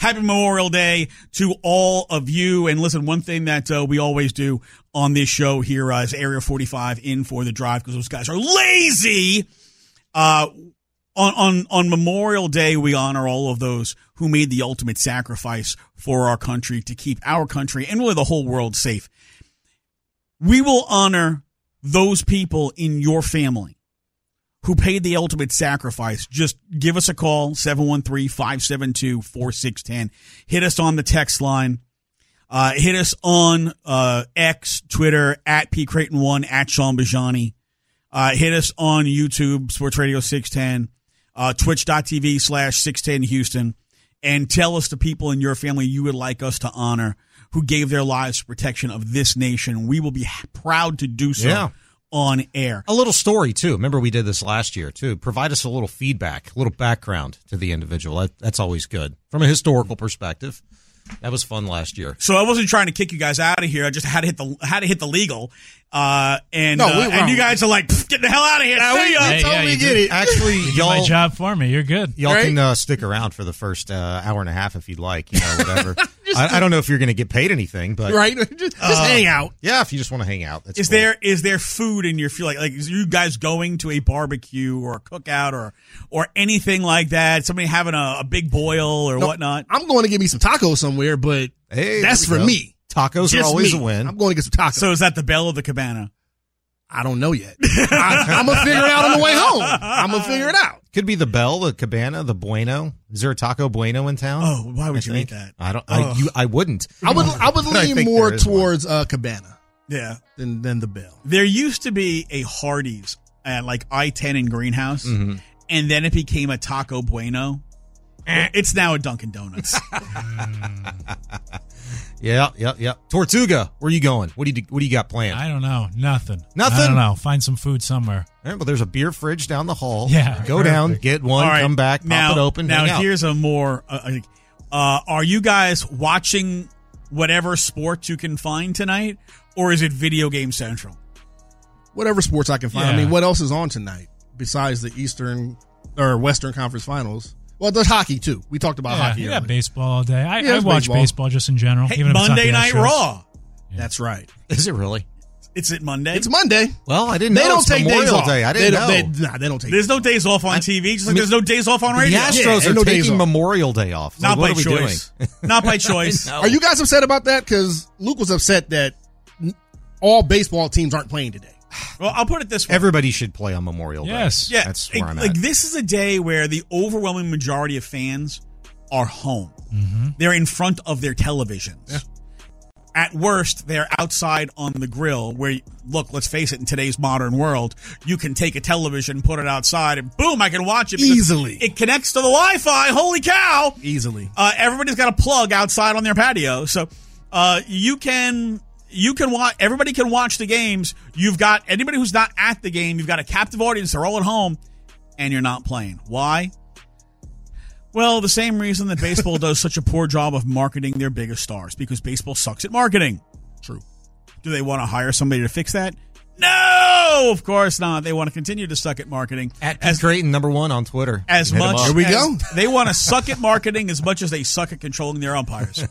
Happy Memorial Day to all of you. And listen, one thing that we always do on this show here is Area 45 in for the drive because those guys are lazy. On Memorial Day, we honor all of those who made the ultimate sacrifice for our country to keep our country and really the whole world safe. We will honor those people in your family who paid the ultimate sacrifice. Just give us a call, 713-572-4610. Hit us on the text line. Hit us on X, Twitter, at P. Creighton1, at Sean Bajani. Hit us on YouTube, Sports Radio 610, twitch.tv/610 Houston, and tell us the people in your family you would like us to honor who gave their lives for protection of this nation. We will be proud to do so on air. A little story, too. Remember we did this last year, too. Provide us a little feedback, a little background to the individual. That's always good. From a historical perspective. That was fun last year. So I wasn't trying to kick you guys out of here. I just had to hit the legal. And you guys are like, get the hell out of here. Totally get it. Actually, you did my job for me. You're good. Y'all can stick around for the first hour and a half if you'd like. Whatever. I don't know if you're going to get paid anything, but just hang out. Yeah, if you just want to hang out. That's cool. Is there food in your like is you guys going to a barbecue or a cookout or anything like that? Somebody having a big boil or whatnot? I'm going to get me some tacos somewhere, but that's for me. Tacos are always a win. I'm going to get some tacos. So is that the Bell or the Cabana? I don't know yet. I'm going to figure it out on the way home. I'm going to figure it out. Could be the Bell, the Cabana, the Bueno. Is there a Taco Bueno in town? Oh, why would you eat that? I don't. I wouldn't. I would lean more towards Cabana. Yeah. Than the Bell. There used to be a Hardee's at like I-10 in Greenhouse, and then it became a Taco Bueno. It's now a Dunkin' Donuts. Yeah. Tortuga, where are you going? What do you got planned? I don't know. Nothing. I don't know. Find some food somewhere. All right, well, there's a beer fridge down the hall. Yeah. Go down, get one, come back, pop it open. Now, hang out. here's a more. Are you guys watching whatever sports you can find tonight, or is it Video Game Central? Whatever sports I can find. Yeah. I mean, what else is on tonight besides the Eastern or Western Conference Finals? Well, there's hockey, too. We talked about hockey. You earlier. got baseball all day. I watch baseball just in general. Hey, even if it's not Monday the Night Astros. Raw. Yeah. That's right. Is it really? It's at Monday. It's Monday. Well, I didn't know. They don't it's take Memorial days off. Day. I didn't know. They don't take There's no days off on TV, just like there's no days off on The radio. Astros are taking Memorial Day off. Not what by are we choice. doing? Not by choice. Are you guys upset about that? Because Luke was upset that all baseball teams aren't playing today. Well, I'll put it this way. Everybody should play on Memorial Day. Yes. Yeah, That's where I'm at. Like this is a day where the overwhelming majority of fans are home. Mm-hmm. They're in front of their televisions. Yeah. At worst, they're outside on the grill where, look, let's face it, in today's modern world, you can take a television, put it outside, and boom, I can watch it. Easily. It connects to the Wi-Fi. Holy cow. Easily. Everybody's got a plug outside on their patio. So you can watch, everybody can watch the games. You've got anybody who's not at the game, you've got a captive audience, they're all at home, and you're not playing. Why? Well, the same reason that baseball does such a poor job of marketing their biggest stars, because baseball sucks at marketing. True. Do they want to hire somebody to fix that? No, of course not. They want to continue to suck at marketing. At P. Creighton, #1 on Twitter. As much Here we go. They want to suck at marketing as much as they suck at controlling their umpires.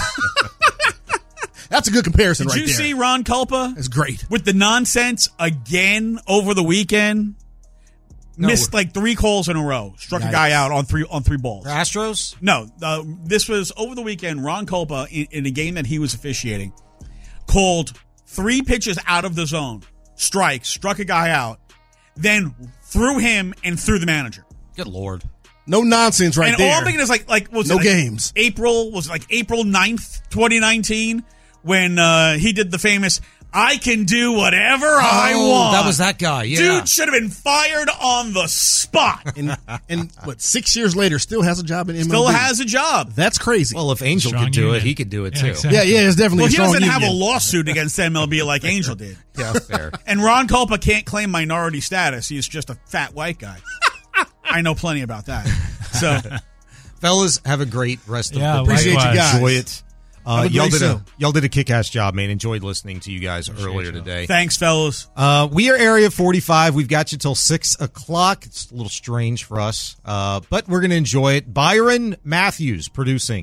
That's a good comparison Did right you there. see Ron Culpa? That's great. With the nonsense again over the weekend. Missed like 3 calls in a row. Struck a guy out on three balls. Astros? No, this was over the weekend. Ron Culpa, in a game that he was officiating, called 3 pitches out of the zone, strikes, struck a guy out, then threw him and threw the manager. Good Lord. No nonsense right there. And all I'm thinking is like was no it like games. April 9th, 2019, when he did the famous "I can do whatever I want." That was that guy. Yeah, dude should have been fired on the spot. And what, 6 years later, still has a job in MLB. Still has a job. That's crazy. Well, if Angel Strong could do union. it, he could do it Yeah, too. exactly. yeah, it's definitely Well, a he strong doesn't have a union. lawsuit against MLB like Angel did. Yeah, fair. And Ron Culpa can't claim minority status. He's just a fat white guy. I know plenty about that. So, Fellas, have a great rest of the day. Appreciate you guys. Enjoy it. Have a great show. Y'all did a kick-ass job, man. Enjoyed listening to you guys earlier today. thanks, fellas. We are Area 45. We've got you till 6 o'clock. It's a little strange for us, but we're going to enjoy it. Byron Matthews producing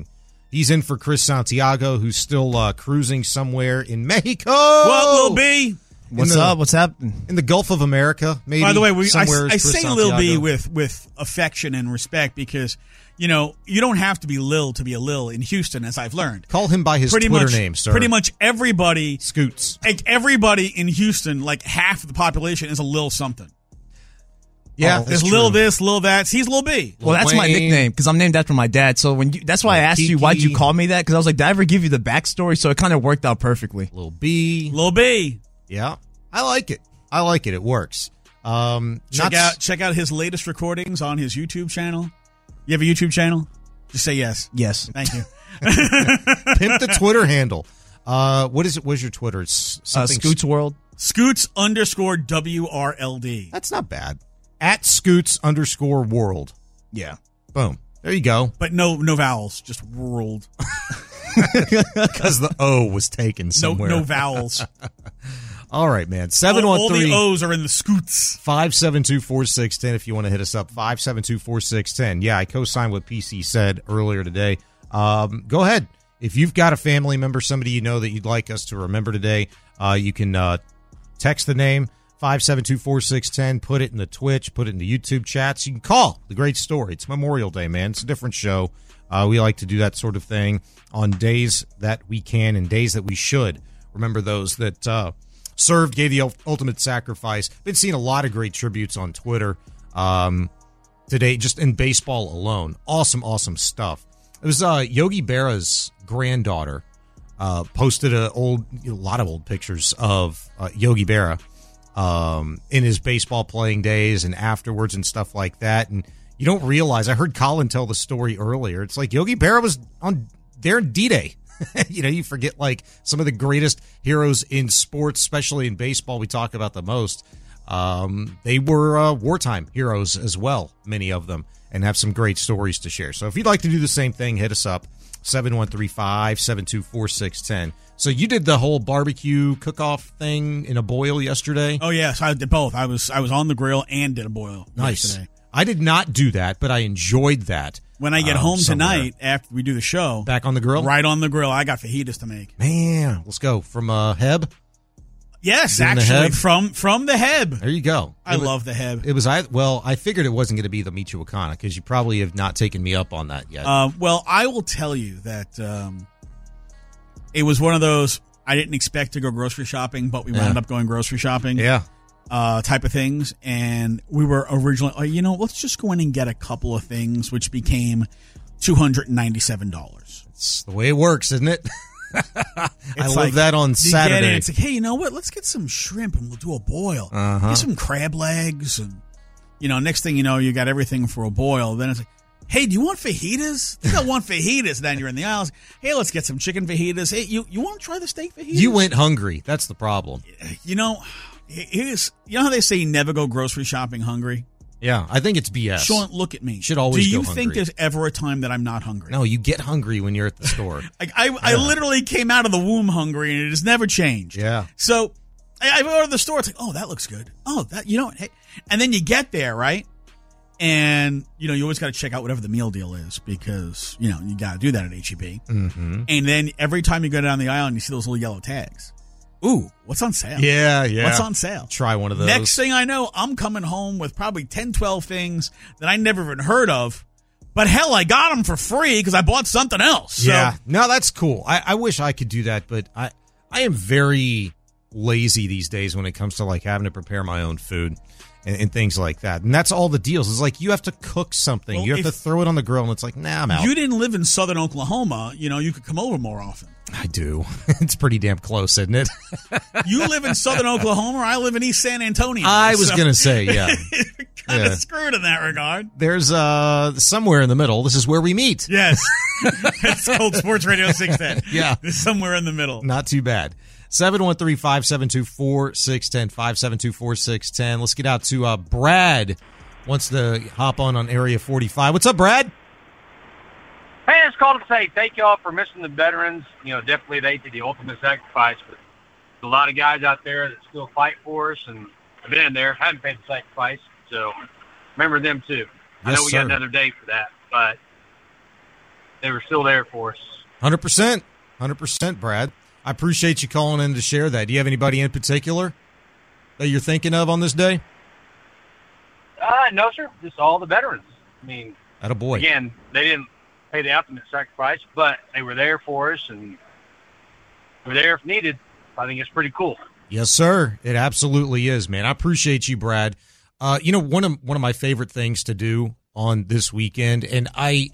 He's in for Chris Santiago, who's still cruising somewhere in Mexico. What, Lil B? What's up? What's happening? In the Gulf of America, maybe. By the way, I somewhere say Chris Lil B Santiago. with affection and respect because, you don't have to be Lil to be a Lil in Houston, as I've learned. Call him by his Twitter name, sir. Pretty much everybody. Scoots. Like everybody in Houston, like half of the population is a Lil something. Yeah, There's Lil this, Lil that. He's Lil B. Well, that's my nickname because I'm named after my dad. So that's why I asked you, why'd you call me that? Because I was like, did I ever give you the backstory? So it kind of worked out perfectly. Lil B. Lil B. Yeah, I like it. It works. Check out his latest recordings on his YouTube channel. You have a YouTube channel? Just say yes. Yes. Thank you. Pimp the Twitter handle. What is it? What's your Twitter? It's something Scoots World. Scoots_WRLD. That's not bad. At Scoots_world. Yeah. Boom. There you go. But no vowels, just world. Because the O was taken somewhere. No vowels. All right, man. All the O's are in the Scoots. 572-4610 if you want to hit us up. 572-4610. Yeah, I co-signed what PC said earlier today. Go ahead. If you've got a family member, somebody you know that you'd like us to remember today, you can text the name, 572-4610, put it in the Twitch, put it in the YouTube chats. You can call The Great Story. It's Memorial Day, man. It's a different show. We like to do that sort of thing on days that we can and days that we should. Remember those that served, gave the ultimate sacrifice. Been seeing a lot of great tributes on Twitter today, just in baseball alone. Awesome stuff. It was Yogi Berra's granddaughter posted a lot of old pictures of Yogi Berra in his baseball playing days and afterwards and stuff like that. And you don't realize, I heard Colin tell the story earlier, it's like Yogi Berra was on there in D-Day. You forget like some of the greatest heroes in sports, especially in baseball we talk about the most. They were wartime heroes as well, many of them, and have some great stories to share. So if you'd like to do the same thing, hit us up, 713-572-4610. So you did the whole barbecue cook-off thing in a boil yesterday? Oh, yes, I did both. I was on the grill and did a boil yesterday. I did not do that, but I enjoyed that. When I get home tonight, after we do the show. Back on the grill? Right on the grill. I got fajitas to make. Man, let's go. From Heb? Yes, actually, from the Heb. There you go. I love the Heb. I figured it wasn't going to be the Michoacana because you probably have not taken me up on that yet. Well, I will tell you that it was one of those, I didn't expect to go grocery shopping, but we wound up going grocery shopping. Yeah. Type of things. And we were originally, let's just go in and get a couple of things, which became $297. It's the way it works, isn't it? I love that on Saturday. It's like, hey, you know what? Let's get some shrimp and we'll do a boil. Get some crab legs. And, next thing you know, you got everything for a boil. Then it's like, hey, do you want fajitas? I think I want fajitas. Then you're in the aisles. Hey, let's get some chicken fajitas. Hey, you want to try the steak fajitas? You went hungry. That's the problem. Here's how they say you never go grocery shopping hungry? Yeah, I think it's BS. Sean, look at me. Should always go hungry. Do you think there's ever a time that I'm not hungry? No, you get hungry when you're at the store. I literally came out of the womb hungry, and it has never changed. Yeah. So I go to the store. It's like, oh, that looks good. Oh, that hey. And then you get there, right? And you always got to check out whatever the meal deal is because you got to do that at HEB. Mm-hmm. And then every time you go down the aisle and you see those little yellow tags. Ooh, what's on sale? Yeah. What's on sale? Try one of those. Next thing I know, I'm coming home with probably 10, 12 things that I never even heard of. But hell, I got them for free because I bought something else. So. Yeah. No, that's cool. I wish I could do that, but I am very lazy these days when it comes to like having to prepare my own food and things like that. And that's all the deals. It's like you have to cook something. Well, you have to throw it on the grill, and it's like, nah, I'm out. You didn't live in southern Oklahoma. You could come over more often. I do. It's pretty damn close, isn't it? You live in southern Oklahoma. I live in East San Antonio. I was going to say, yeah. Kind of screwed in that regard. There's somewhere in the middle. This is where we meet. Yes. It's called Sports Radio 610. Yeah. It's somewhere in the middle. Not too bad. 713-572-4610, 572-4610. Let's get out to Brad. Wants to hop on Area 45. What's up, Brad? Hey, I just called to say thank you all for missing the veterans. Definitely they did the ultimate sacrifice, but there's a lot of guys out there that still fight for us, and I've been in there, haven't paid the sacrifice, so remember them too. I know we got another day for that, but they were still there for us. 100%, Brad. I appreciate you calling in to share that. Do you have anybody in particular that you're thinking of on this day? No, sir. Just all the veterans. I mean, attaboy. Again, they didn't pay the ultimate sacrifice, but they were there for us, and they were there if needed. I think it's pretty cool. Yes, sir. It absolutely is, man. I appreciate you, Brad. One of my favorite things to do on this weekend, and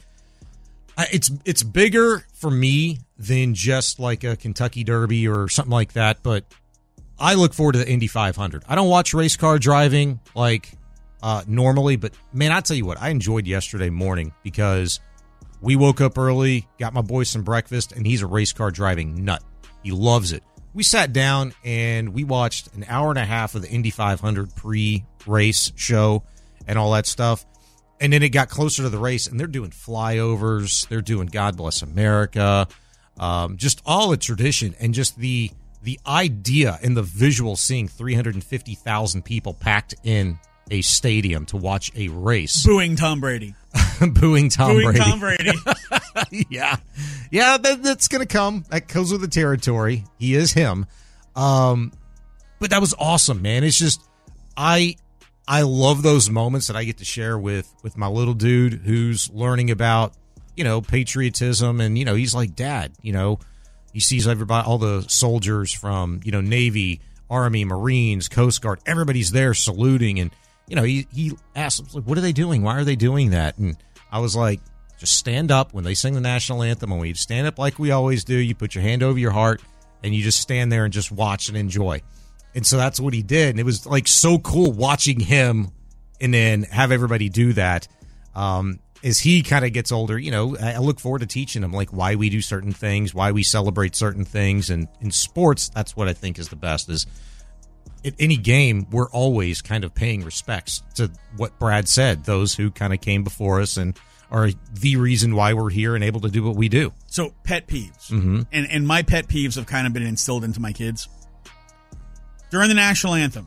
it's bigger for me than just like a Kentucky Derby or something like that, but I look forward to the Indy 500. I don't watch race car driving like normally, but man, I'll tell you what, I enjoyed yesterday morning because we woke up early, got my boy some breakfast, and he's a race car driving nut. He loves it. We sat down and we watched an hour and a half of the Indy 500 pre-race show and all that stuff. And then it got closer to the race, and they're doing flyovers. They're doing God Bless America, just all the tradition, and just the idea and the visual seeing 350,000 people packed in a stadium to watch a race. Booing Tom Brady. Booing Tom Brady. Yeah, that's going to come. That goes with the territory. He is him. But that was awesome, man. It's just, I love those moments that I get to share with my little dude who's learning about, patriotism. And, he's like, Dad, he sees everybody, all the soldiers from, Navy, Army, Marines, Coast Guard, everybody's there saluting. And, he asked, like, what are they doing? Why are they doing that? And I was like, just stand up when they sing the national anthem. And we stand up like we always do. You put your hand over your heart and you just stand there and just watch and enjoy. And so that's what he did. And it was like so cool watching him and then have everybody do that. As he kind of gets older, I look forward to teaching him like why we do certain things, why we celebrate certain things. And in sports, that's what I think is the best is at any game, we're always kind of paying respects to what Brad said, those who kind of came before us and are the reason why we're here and able to do what we do. So pet peeves. Mm-hmm. And my pet peeves have kind of been instilled into my kids. During the national anthem,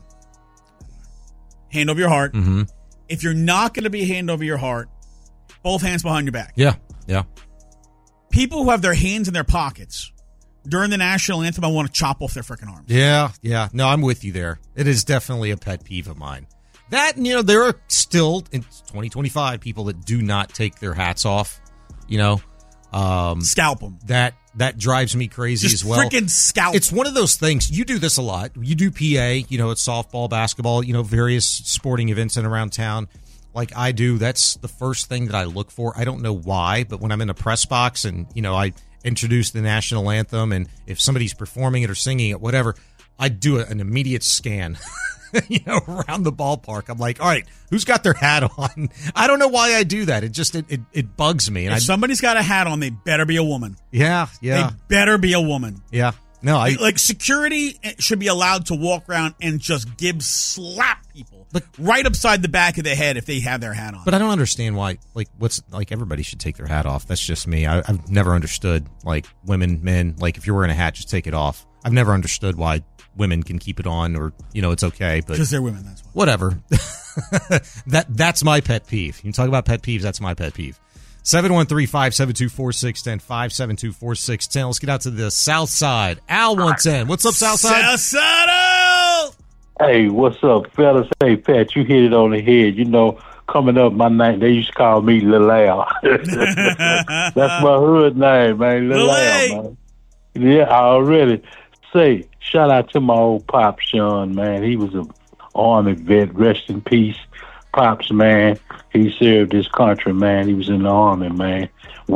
hand over your heart. Mm-hmm. If you're not going to be hand over your heart, both hands behind your back. Yeah. People who have their hands in their pockets during the national anthem, I want to chop off their freaking arms. Yeah. No, I'm with you there. It is definitely a pet peeve of mine. That, there are still, in 2025, people that do not take their hats off, Scalp them. That drives me crazy Just as well. Freaking scalp. It's one of those things. You do this a lot. You do PA, it's softball, basketball, various sporting events in around town. Like I do, that's the first thing that I look for. I don't know why, but when I'm in a press box and, I introduce the national anthem, and if somebody's performing it or singing it, whatever, I do an immediate scan, around the ballpark. I'm like, all right, who's got their hat on? I don't know why I do that. It just, it bugs me. And if somebody's got a hat on, they better be a woman. Yeah. They better be a woman. Yeah. No, like security should be allowed to walk around and just slap people right upside the back of the head if they have their hat on. But I don't understand why, everybody should take their hat off. That's just me. I've never understood, women, men, if you're wearing a hat, just take it off. I've never understood why women can keep it on or, it's okay. But because they're women, that's why. Whatever. That's my pet peeve. You can talk about pet peeves, that's my pet peeve. 713-572-4610, 572-4610. Let's get out to the South Side. Al 110. What's up, South Side? South Side Al! Hey, what's up, fellas? Hey, Pat, you hit it on the head. Coming up, my name, they used to call me Lil Al. That's my hood name, man. Lil Al, man. Yeah, I already say, shout out to my old Pop, Sean, man. He was an Army vet. Rest in peace. Pops, man, he served his country, man. He was in the Army, man.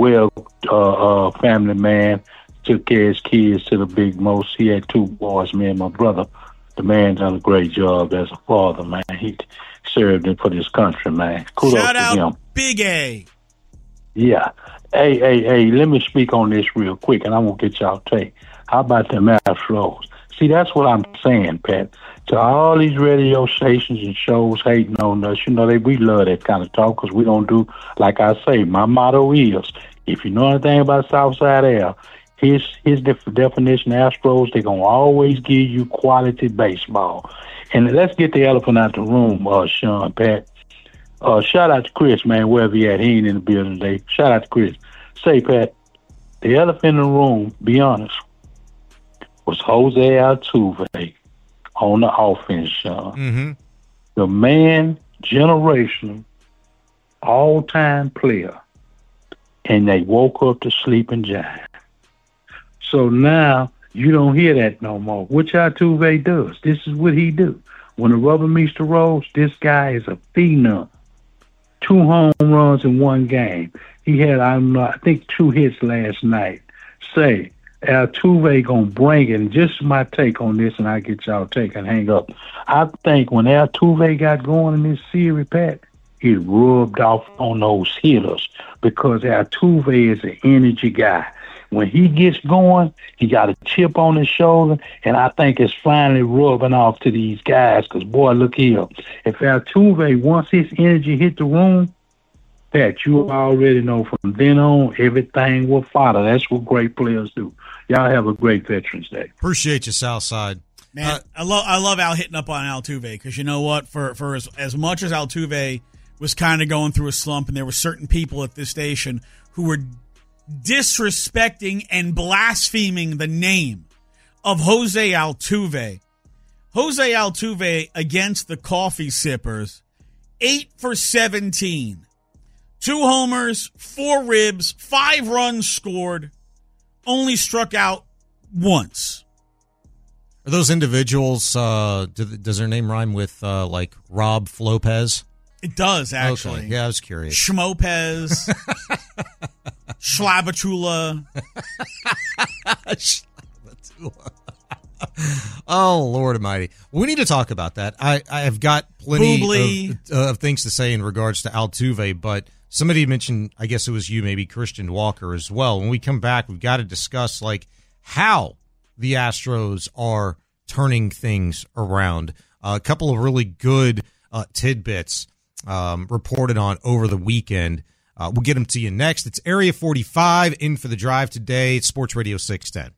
Family man, took care of his kids to the big most. He had 2 boys, me and my brother. The man done a great job as a father, man. He served him for this country, man. Kudos Shout to out him. Big A. Yeah. Hey, let me speak on this real quick, and I'm going to get y'all take. How about them Astros? See, that's what I'm saying, Pat. To all these radio stations and shows hating on us, we love that kind of talk because we don't do, like I say, my motto is, if you know anything about Southside Al, his definition of Astros, they're going to always give you quality baseball. And let's get the elephant out the room, Sean, Pat. Shout out to Chris, man, wherever he at. He ain't in the building today. Shout out to Chris. say, Pat, the elephant in the room, be honest, was Jose Altuve on the offense, Sean. Mm-hmm. The man, generational, all-time player, and they woke up the sleeping giant. So now you don't hear that no more, which Altuve does. This is what he do. When the rubber meets the road, this guy is a phenom. 2 home runs in one game. He had, I think, 2 hits last night. Say, Altuve gonna bring it. And just my take on this, and I get y'all take and hang up. I think when Altuve got going in this series, Pat, it rubbed off on those hitters because Altuve is an energy guy. When he gets going, he got a chip on his shoulder, and I think it's finally rubbing off to these guys because, boy, look here. If Altuve, once his energy hit the room, Pat, you already know from then on, everything will follow. That's what great players do. Y'all have a great Veterans Day. Appreciate you, Southside. Man, I love Al hitting up on Altuve because you know what? For as much as Altuve was kind of going through a slump, and there were certain people at this station who were disrespecting and blaspheming the name of Jose Altuve. Jose Altuve against the Coffee Sippers, 8 for 17. 2 homers, 4 ribs, 5 runs scored, only struck out once. Are those individuals, does their name rhyme with like Rob Flopez? It does, actually. Okay. Yeah, I was curious. Schmopez. Schlabatula. Oh, Lord Almighty. We need to talk about that. I have got plenty of things to say in regards to Altuve, but somebody mentioned, I guess it was you, maybe Christian Walker as well. When we come back, we've got to discuss like how the Astros are turning things around. A couple of really good tidbits reported on over the weekend. We'll get them to you next. It's Area 45 in for the drive today. It's Sports Radio 610.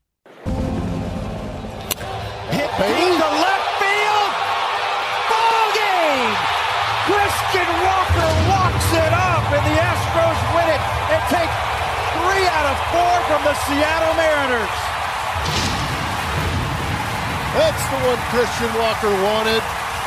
Hit deep to left field. Ball game. Christian Walker walks it off, and the Astros win it and take 3 out of 4 from the Seattle Mariners. That's the one Christian Walker wanted.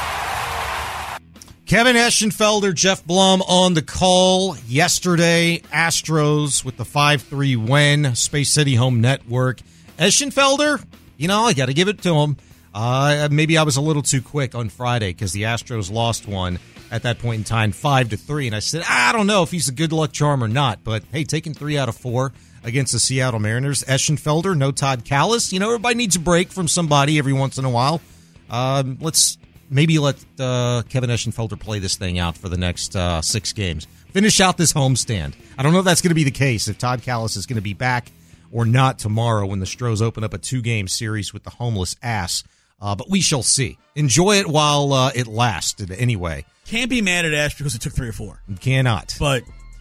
Kevin Eschenfelder, Jeff Blum on the call yesterday. Astros with the 5-3 win. Space City Home Network. Eschenfelder, you know, I got to give it to him. Maybe I was a little too quick on Friday because the Astros lost one at that point in time, 5-3. And I said, I don't know if he's a good luck charm or not. But, hey, taking 3 out of 4 against the Seattle Mariners. Eschenfelder, no Todd Callis. You know, everybody needs a break from somebody every once in a while. Let's maybe let Kevin Eschenfelder play this thing out for the next 6 games. Finish out this homestand. I don't know if that's going to be the case, if Todd Callis is going to be back or not tomorrow when the Stros open up a 2-game series with the homeless ass. But we shall see. Enjoy it while it lasted anyway. Can't be mad at Ash because it took 3 or 4. You cannot. But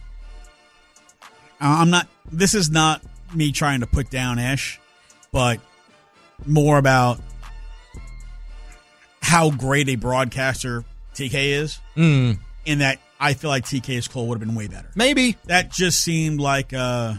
I'm not. This is not me trying to put down Ash, but more about how great a broadcaster TK is. In that I feel like TK's call would have been way better. Maybe. That just seemed like I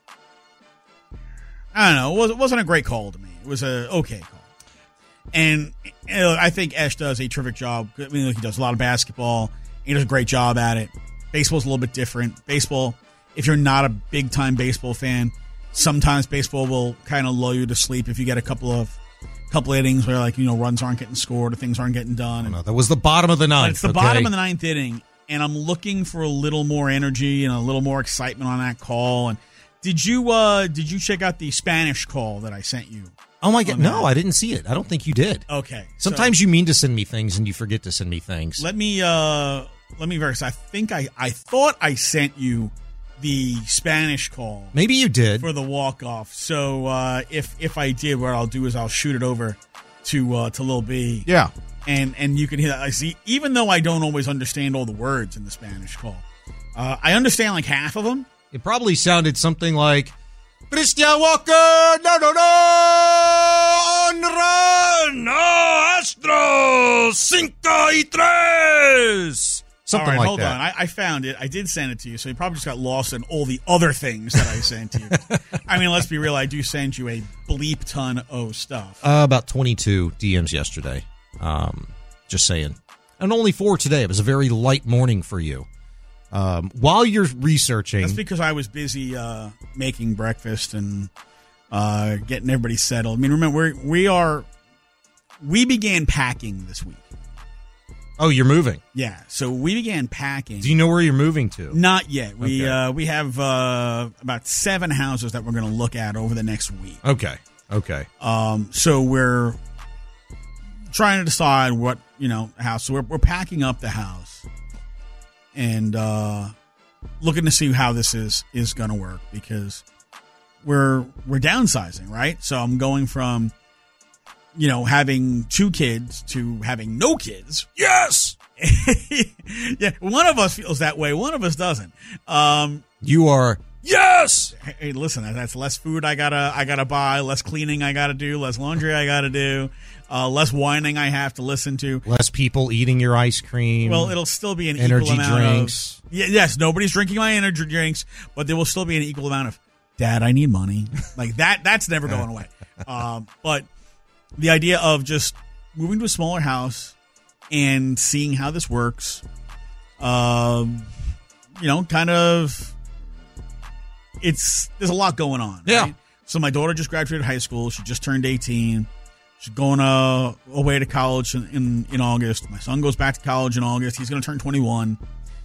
don't know. It wasn't a great call to me. It was a okay call. And I think Ash does a terrific job. I mean, he does a lot of basketball. He does a great job at it. Baseball's a little bit different. Baseball, if you're not a big-time baseball fan, sometimes baseball will kind of lull you to sleep if you get a couple of innings where, like, you know, runs aren't getting scored or things aren't getting done. No, that was the bottom of the ninth. It's the bottom of the 9th inning, and I'm looking for a little more energy and a little more excitement on that call. And did you check out the Spanish call that I sent you? Oh my God! No, I didn't see it. I don't think you did. Okay. Sometimes you mean to send me things and you forget to send me things. Let me verify. I think I thought I sent you the Spanish call. Maybe you did for the walk-off. So if I did, what I'll do is I'll shoot it over to Lil B. Yeah. And you can hear that. I see. Even though I don't always understand all the words in the Spanish call, I understand like half of them. It probably sounded something like, Christian Walker, no, on run, no, Astros, 5-3, Something all right, like hold that. on. I found it. I did send it to you, so you probably just got lost in all the other things that I sent to you. I mean, let's be real. I do send you a bleep ton of stuff. About 22 DMs yesterday. Just saying. And only 4 today. It was a very light morning for you. While you're researching... That's because I was busy making breakfast and getting everybody settled. I mean, remember, we began packing this week. Oh, you're moving? Yeah, so we began packing. Do you know where you're moving to? Not yet. We have about 7 houses that we're going to look at over the next week. Okay. So we're trying to decide what, house. So we're packing up the house and looking to see how this is going to work, because we're downsizing, right? So I'm going from having 2 kids to having no kids. Yes. Yeah, one of us feels that way. One of us doesn't. You are. Yes. Hey, listen, that's less food I gotta buy, less cleaning I gotta do, less laundry I gotta do, less whining I have to listen to, less people eating your ice cream. Well, it'll still be an energy equal amount drinks. of yes. Nobody's drinking my energy drinks, but there will still be an equal amount of Dad, I need money. Like that. That's never going away. But the idea of just moving to a smaller house and seeing how this works, kind of, there's a lot going on. Yeah. Right? So my daughter just graduated high school. She just turned 18. She's going away to college in August. My son goes back to college in August. He's going to turn 21.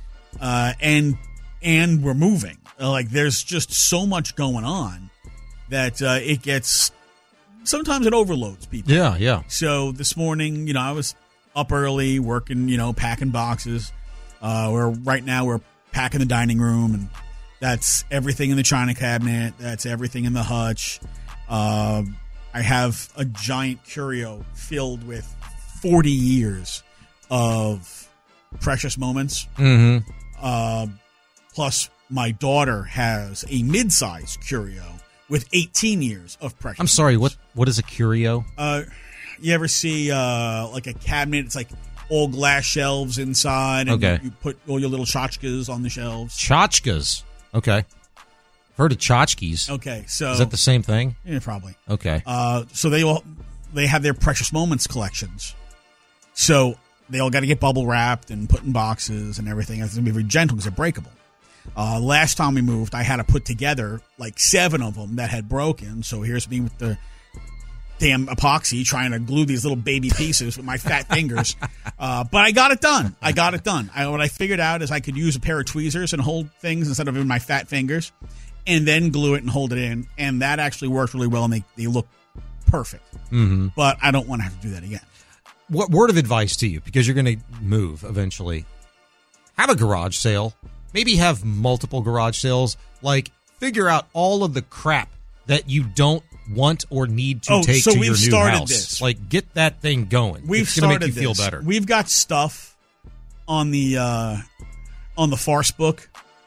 And we're moving. There's just so much going on that sometimes it overloads people. Yeah. So this morning, I was up early working, packing boxes. Right now we're packing the dining room, and that's everything in the china cabinet. That's everything in the hutch. I have a giant curio filled with 40 years of precious moments. Mm-hmm. Plus, my daughter has a mid-sized curio with 18 years of precious. I'm sorry, what is a curio? You ever see like a cabinet? It's like all glass shelves inside, and okay. you put all your little tchotchkes on the shelves. Tchotchkes. Okay. Heard of tchotchkes. Okay, so is that the same thing? Yeah, probably. Okay. So they have their precious moments collections. So they all got to get bubble wrapped and put in boxes and everything. It's going to be very gentle because they're breakable. Last time we moved, I had to put together like 7 of them that had broken. So here's me with the damn epoxy trying to glue these little baby pieces with my fat fingers. But I got it done. What I figured out is I could use a pair of tweezers and hold things instead of in my fat fingers, and then glue it and hold it in. And that actually worked really well, and they look perfect. Mm-hmm. But I don't want to have to do that again. What word of advice to you, because you're going to move eventually? Have a garage sale. Maybe have multiple garage sales. Figure out all of the crap that you don't want or need to take to your new house. This. Get that thing going. It's going to make you feel better. We've got stuff on the farce book.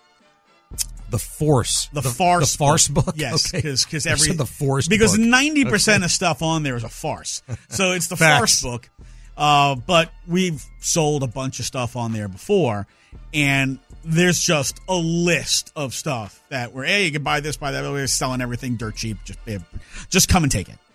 The farce book. Yes, because the farce because book. 90% of stuff on there is a farce. So it's the farce book. But we've sold a bunch of stuff on there before, and there's just a list of stuff that you can buy this, buy that. We're selling everything dirt cheap. Just come and take it.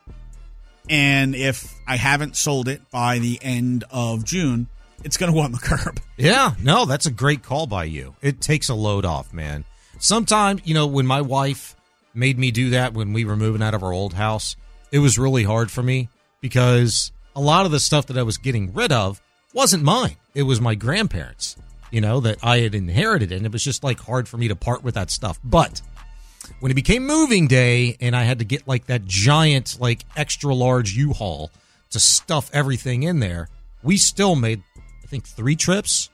And if I haven't sold it by the end of June, it's going to go on the curb. Yeah, no, that's a great call by you. It takes a load off, man. Sometimes, when my wife made me do that when we were moving out of our old house, it was really hard for me because a lot of the stuff that I was getting rid of wasn't mine. It was my grandparents', that I had inherited, and it was just hard for me to part with that stuff. But when it became moving day and I had to get that giant, extra large U-Haul to stuff everything in there, we still made, I think, 3 trips,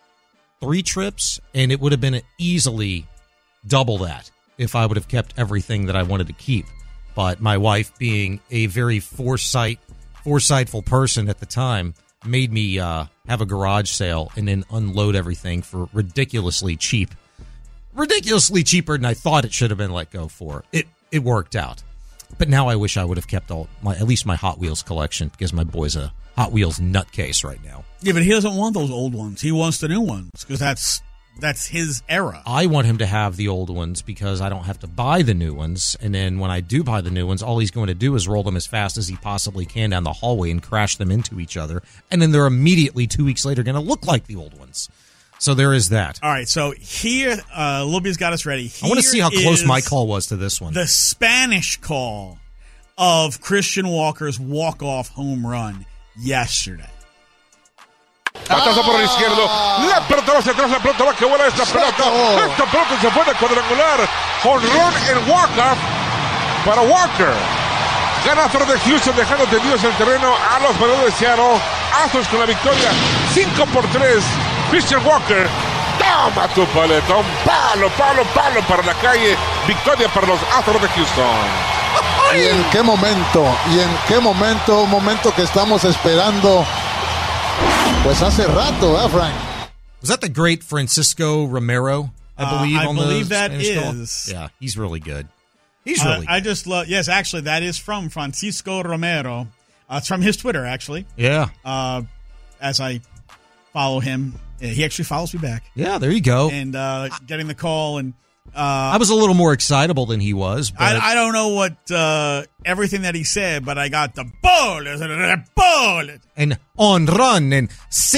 and it would have been easily double that if I would have kept everything that I wanted to keep. But my wife, being a very foresightful person at the time, made me have a garage sale and then unload everything for ridiculously cheaper than I thought it should have been let go for. It worked out. But now I wish I would have kept at least my Hot Wheels collection, because my boy's a Hot Wheels nutcase right now. Yeah, but he doesn't want those old ones. He wants the new ones because that's his era. I want him to have the old ones because I don't have to buy the new ones. And then when I do buy the new ones, all he's going to do is roll them as fast as he possibly can down the hallway and crash them into each other. And then they're immediately 2 weeks later going to look like the old ones. So there is that. All right, so here, Libby's got us ready. I want to see how close my call was to this one. The Spanish call of Christian Walker's walk-off home run yesterday. Batazo por el izquierdo. La pelota va hacia atrás. La pelota va. Que buena esta pelota. Esta pelota se fue de cuadrangular. Jonrón en walk-off para Walker. Gana Astros de Houston, dejando tendidos el terreno a los Marineros de Seattle. Astros con la victoria 5-3. Christian Walker. Toma tu paletón. Palo para la calle. Victoria para los Astros de Houston. ¿Y en qué momento? Un momento que estamos esperando. Pues hace rato, Frank. Was that the great Francisco Romero? I believe that Spanish is. Call? Yeah, he's really good. He's really good. I just love. Yes, actually, that is from Francisco Romero. It's from his Twitter, actually. Yeah. As I follow him, he actually follows me back. Yeah, there you go. And getting the call and. I was a little more excitable than he was. But I don't know what everything that he said, but I got the ball. And on run and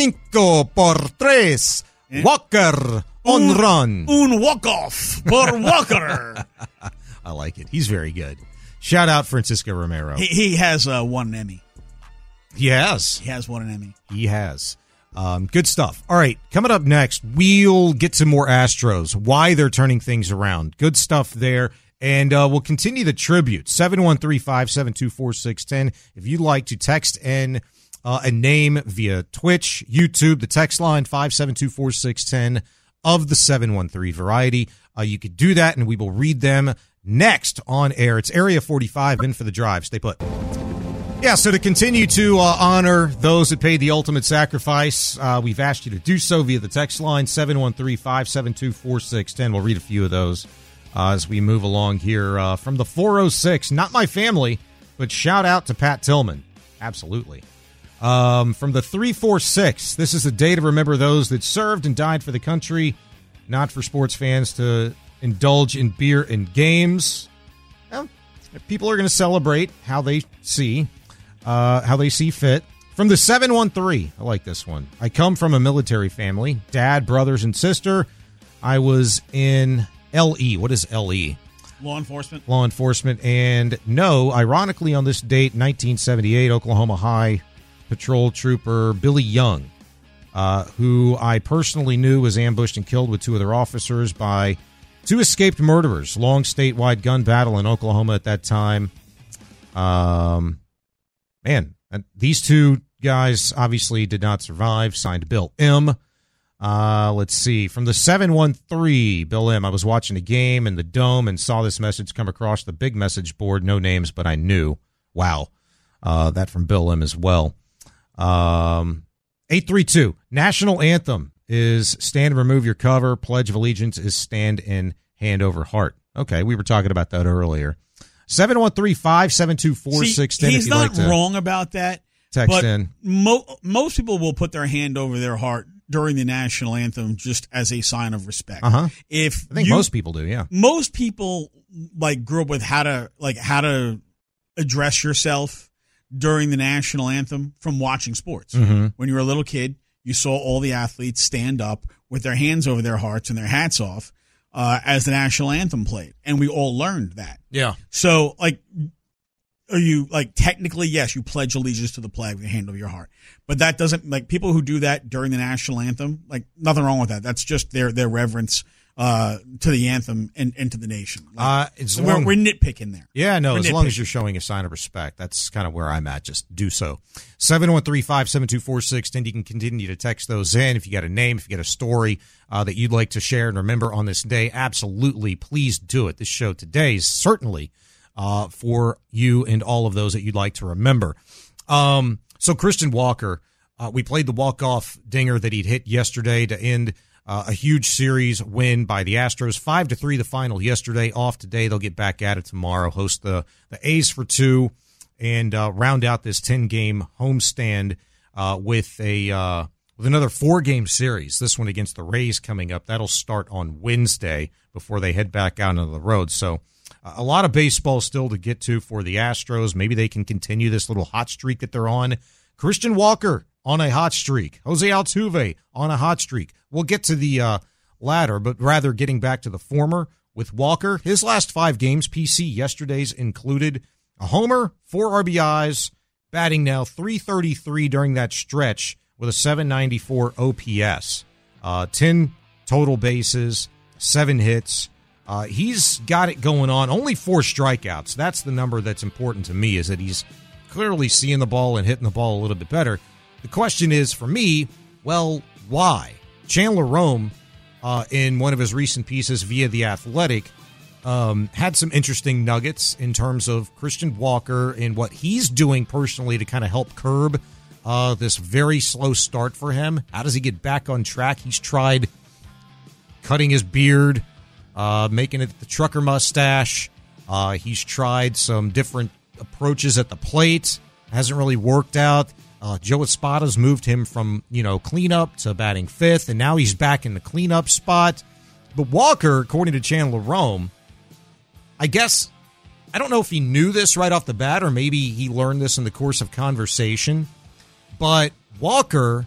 5-3. Walker on run. Un walk-off for Walker. I like it. He's very good. Shout out Francisco Romero. He has won an Emmy. He has. He has won an Emmy. He has. Good stuff. All right, coming up next, we'll get some more Astros, why they're turning things around. Good stuff there. And we'll continue the tribute, 713-572-4610. If you'd like to text in a name via Twitch, YouTube, the text line, 572-4610 of the 713 variety. You could do that, and we will read them next on air. It's Area 45 in for the drive. Stay put. Yeah, so to continue to honor those that paid the ultimate sacrifice, we've asked you to do so via the text line, 713-572-4610. We'll read a few of those as we move along here from the 406. Not my family, but shout out to Pat Tillman. Absolutely. From the 346, this is a day to remember those that served and died for the country, not for sports fans to indulge in beer and games. Well, people are going to celebrate how they see fit. From the 713, I like this one. I come from a military family, dad, brothers, and sister. I was in LE. What is LE? Law enforcement. Law enforcement. And no, ironically, on this date, 1978, Oklahoma High Patrol Trooper Billy Young, who I personally knew was ambushed and killed with two other officers by two escaped murderers. Long statewide gun battle in Oklahoma at that time. Man, these two guys obviously did not survive. Signed Bill M. Let's see. From the 713, Bill M. I was watching a game in the Dome and saw this message come across the big message board. No names, but I knew. Wow. That from Bill M. as well. 832. National anthem is Stand and Remove Your Cover. Pledge of Allegiance is Stand and Hand Over Heart. Okay, we were talking about that earlier. 713-572-4610. He's not wrong about that. Text in. Most people will put their hand over their heart during the national anthem just as a sign of respect. I think most people do, yeah. Most people grew up with how to address yourself during the national anthem from watching sports. Mm-hmm. When you were a little kid, you saw all the athletes stand up with their hands over their hearts and their hats off as the national anthem played. And we all learned that. Yeah. So, are you, technically, yes, you pledge allegiance to the flag with your hand over your heart. But that doesn't, people who do that during the national anthem, nothing wrong with that. That's just their reverence to the anthem and to the nation. We're nitpicking there. Yeah, no, as long as you're showing a sign of respect. That's kind of where I'm at. Just do so. 713-572-4610. You can continue to text those in. If you got a name, if you got a story that you'd like to share and remember on this day, absolutely, please do it. This show today is certainly for you and all of those that you'd like to remember. So Christian Walker, we played the walk-off dinger that he'd hit yesterday to end A huge series win by the Astros, 5-3 the final yesterday. Off today, they'll get back at it tomorrow. Host the A's for 2, and round out this 10-game homestand with another 4-game series. This one against the Rays coming up. That'll start on Wednesday before they head back out on the road. So a lot of baseball still to get to for the Astros. Maybe they can continue this little hot streak that they're on. Christian Walker on a hot streak. Jose Altuve on a hot streak. We'll get to the latter, but rather getting back to the former with Walker. His last 5 games, PC, yesterday's included a homer, 4 RBIs, batting now .333 during that stretch with a .794 OPS. 10 total bases, 7 hits. He's got it going on. Only 4 strikeouts. That's the number that's important to me, is that he's clearly seeing the ball and hitting the ball a little bit better. The question is, for me, well, why? Chandler Rome, in one of his recent pieces via The Athletic, had some interesting nuggets in terms of Christian Walker and what he's doing personally to kind of help curb this very slow start for him. How does he get back on track? He's tried cutting his beard, making it the trucker mustache. He's tried some different approaches at the plate. Hasn't really worked out. Joe Espada's moved him from, cleanup to batting 5th, and now he's back in the cleanup spot. But Walker, according to Chandler Rome, I guess, I don't know if he knew this right off the bat, or maybe he learned this in the course of conversation, but Walker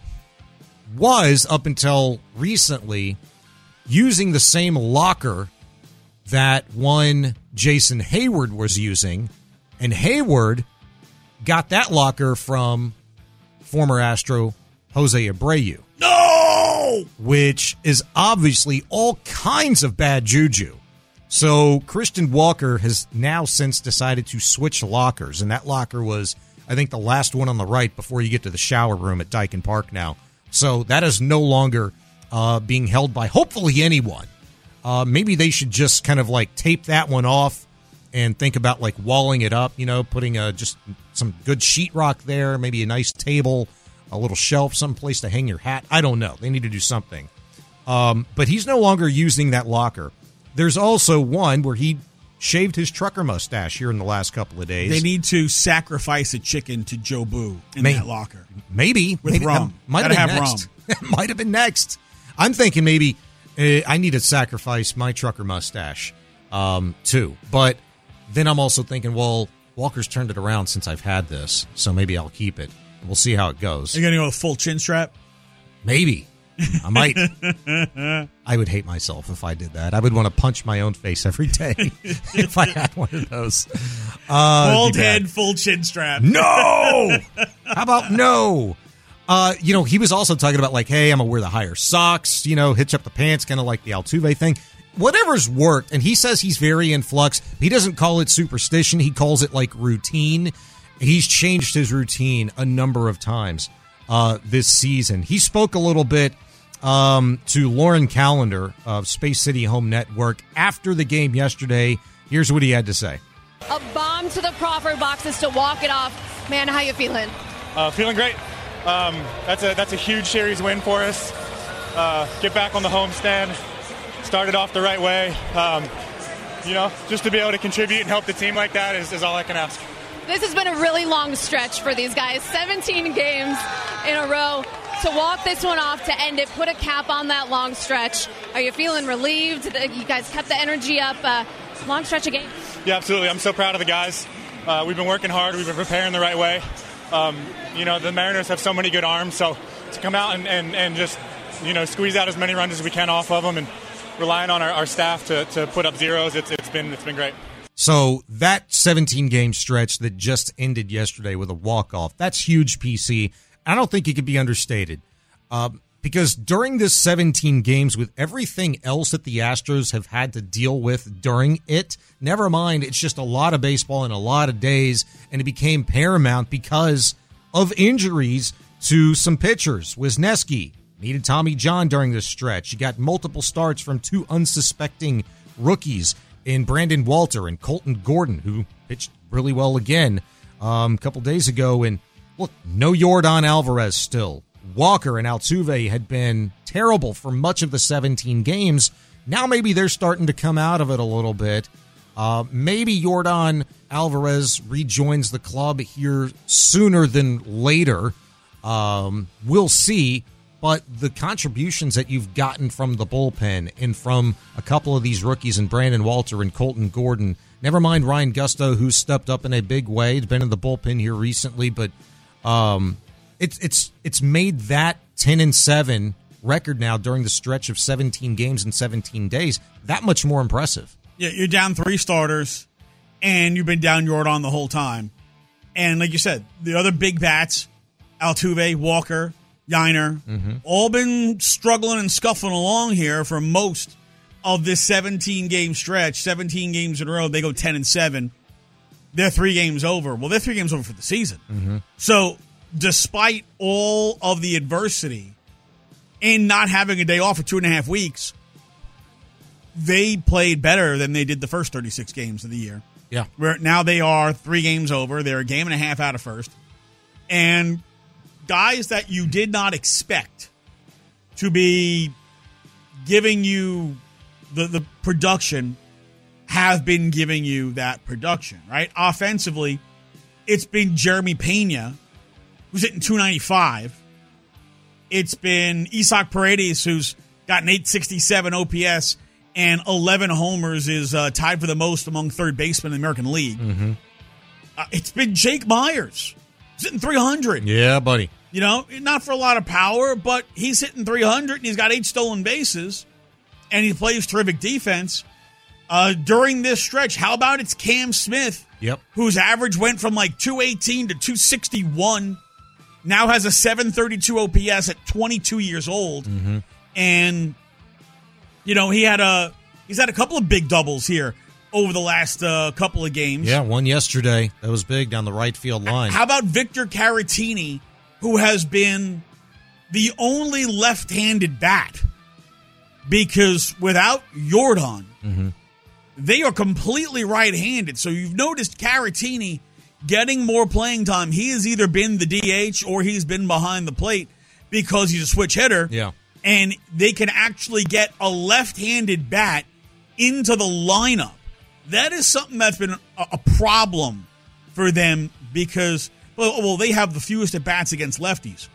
was, up until recently, using the same locker that one Jason Hayward was using, and Hayward got that locker from former Astro Jose Abreu. No! Which is obviously all kinds of bad juju. So Christian Walker has now since decided to switch lockers, and that locker was, I think, the last one on the right before you get to the shower room at Dyken Park now. So that is no longer being held by hopefully anyone. Maybe they should just kind of like tape that one off and think about like walling it up, putting just some good sheetrock there, maybe a nice table, a little shelf, someplace to hang your hat. I don't know. They need to do something. But he's no longer using that locker. There's also one where he shaved his trucker mustache here in the last couple of days. They need to sacrifice a chicken to Joe Boo in that locker. Maybe. With rum. Might have been next. Might have been next. I'm thinking maybe I need to sacrifice my trucker mustache too. But then I'm also thinking, well, Walker's turned it around since I've had this, so maybe I'll keep it. We'll see how it goes. Are you going to go with full chin strap? Maybe. I might. I would hate myself if I did that. I would want to punch my own face every day if I had one of those. Bald head, full chin strap. No! How about no? He was also talking about like, hey, I'm going to wear the higher socks, hitch up the pants, kind of like the Altuve thing. Whatever's worked, and he says he's very in flux. He doesn't call it superstition. He calls it like routine. He's changed his routine a number of times this season. He spoke a little bit to Lauren Callender of Space City Home Network after the game yesterday. Here's what he had to say. A bomb to the Crawford boxes to walk it off. Man, how you feeling? Feeling great. That's a huge series win for us. Get back on the homestand. Started off the right way. Just to be able to contribute and help the team like that is all I can ask. This has been a really long stretch for these guys. 17 games in a row. To walk this one off, to end it, put a cap on that long stretch. Are you feeling relieved? You guys kept the energy up. Long stretch of games. Yeah, absolutely. I'm so proud of the guys. We've been working hard. We've been preparing the right way. The Mariners have so many good arms. So to come out and just, squeeze out as many runs as we can off of them and relying on our staff to put up zeros, it's been great. So that 17-game stretch that just ended yesterday with a walk-off, that's huge, PC. I don't think it could be understated because during this 17 games, with everything else that the Astros have had to deal with during it, never mind, it's just a lot of baseball in a lot of days, and it became paramount because of injuries to some pitchers. Wisniewski needed Tommy John during this stretch. You got multiple starts from 2 unsuspecting rookies in Brandon Walter and Colton Gordon, who pitched really well again a couple days ago. And look, no Yordan Alvarez still. Walker and Altuve had been terrible for much of the 17 games. Now maybe they're starting to come out of it a little bit. Maybe Yordan Alvarez rejoins the club here sooner than later. We'll see. But the contributions that you've gotten from the bullpen and from a couple of these rookies, and Brandon Walter and Colton Gordon, never mind Ryan Gusto, who's stepped up in a big way. He's been in the bullpen here recently, but it's made that 10-7 record now during the stretch of 17 games in 17 days that much more impressive. Yeah, you're down 3 starters, and you've been down Yordan the whole time. And like you said, the other big bats, Altuve, Walker, Yiner, all been struggling and scuffling along here for most of this 17-game stretch. 17 games in a row, they go 10-7. They're 3 games over. Well, they're 3 games over for the season. So despite all of the adversity and not having a day off for 2.5 weeks, they played better than they did the first 36 games of the year. Yeah. Where now they are 3 games over. They're a game and a half out of first. And guys that you did not expect to be giving you the production have been giving you that production, right? Offensively, it's been Jeremy Pena, who's hitting .295. It's been Isaac Paredes, who's got an .867 OPS and 11 homers, is tied for the most among third basemen in the American League. It's been Jake Myers, who's hitting .300. Yeah, buddy. You know, not for a lot of power, but he's hitting .300, and he's got 8 stolen bases, and he plays terrific defense. During this stretch, how about it's Cam Smith, whose average went from like .218 to .261, now has a .732 OPS at 22 years old, and you know he's had a couple of big doubles here over the last couple of games. Yeah, one yesterday that was big down the right field line. How about Victor Caratini, who has been the only left-handed bat, because without Yordan, they are completely right-handed. So you've noticed Caratini getting more playing time. He has either been the DH or he's been behind the plate because he's a switch hitter. Yeah. And they can actually get a left-handed bat into the lineup. That is something that's been a problem for them because, well, they have the fewest at-bats against lefties.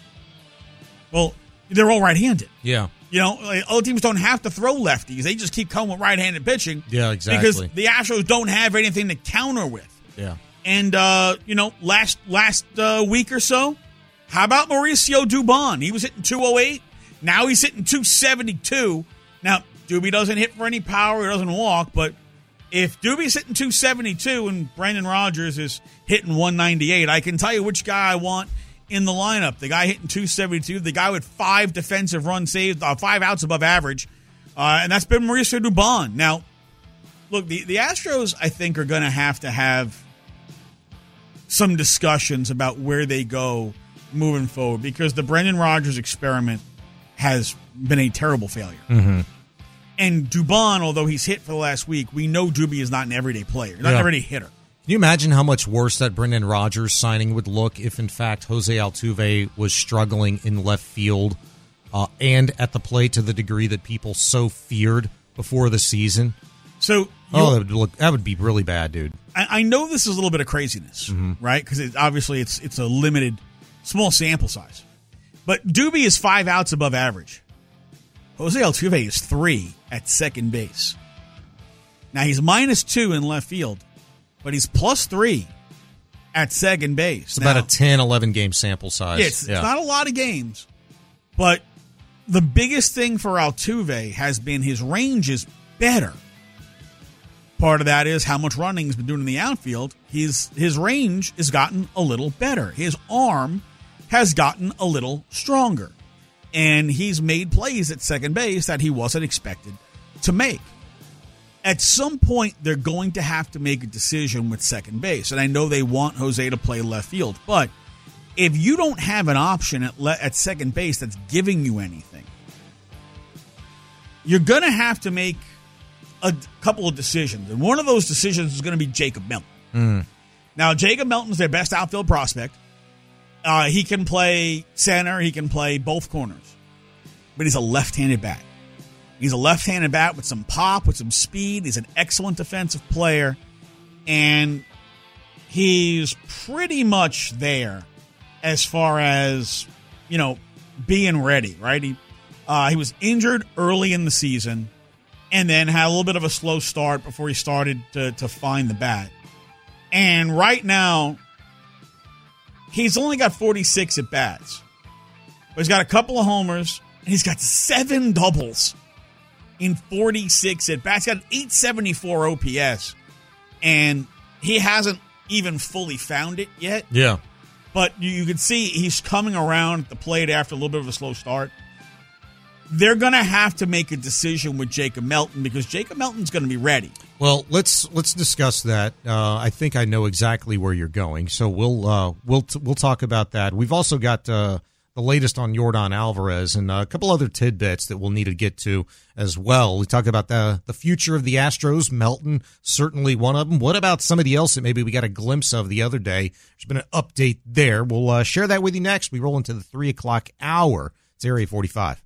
Well, they're all right-handed. Yeah. You know, other teams don't have to throw lefties. They just keep coming with right-handed pitching. Yeah, exactly. Because the Astros don't have anything to counter with. Yeah. And, last week or so, how about Mauricio Dubon? He was hitting .208. Now he's hitting .272. Now, Doobie doesn't hit for any power. He doesn't walk. But if Doobie's hitting .272 and Brendan Rodgers is hitting .198, I can tell you which guy I want in the lineup. The guy hitting .272, the guy with 5 defensive runs saved, 5 outs above average, and that's been Mauricio Dubon. Now, look, the Astros, I think, are going to have some discussions about where they go moving forward because the Brendan Rodgers experiment has been a terrible failure. And Dubon, although he's hit for the last week, we know Doobie is not an everyday player, not an everyday hitter. Can you imagine how much worse that Brendan Rodgers signing would look if, in fact, Jose Altuve was struggling in left field and at the plate to the degree that people so feared before the season? So, that would be really bad, dude. I know this is a little bit of craziness, right? Because obviously it's a limited, small sample size. But Doobie is 5 outs above average. Jose Altuve is 3 at second base. Now, he's -2 in left field. But he's +3 at second base. It's about a 10, 11 game sample size. It's not a lot of games. But the biggest thing for Altuve has been his range is better. Part of that is how much running he's been doing in the outfield. His range has gotten a little better. His arm has gotten a little stronger. And he's made plays at second base that he wasn't expected to make. At some point, they're going to have to make a decision with second base. And I know they want Jose to play left field. But if you don't have an option at second base that's giving you anything, you're going to have to make a couple of decisions. And one of those decisions is going to be Jacob Melton. Now, Jacob Melton's their best outfield prospect. He can play center. He can play both corners. But he's a left-handed bat. He's a left-handed bat with some pop, with some speed. He's an excellent defensive player. And he's pretty much there as far as, being ready, right? He was injured early in the season and then had a little bit of a slow start before he started to find the bat. And right now, he's only got 46 at-bats. But he's got a couple of homers, and he's got 7 doubles in 46 at-bats. He's got an 874 OPS, and he hasn't even fully found it yet. Yeah. But you can see he's coming around at the plate after a little bit of a slow start. They're going to have to make a decision with Jacob Melton because Jacob Melton's going to be ready. Well, let's discuss that. I think I know exactly where you're going, so we'll talk about that. We've also got the latest on Yordan Alvarez and a couple other tidbits that we'll need to get to as well. We talk about the future of the Astros. Melton, certainly one of them. What about somebody else that maybe we got a glimpse of the other day? There's been an update there. We'll share that with you next. We roll into the 3 o'clock hour. It's Area 45.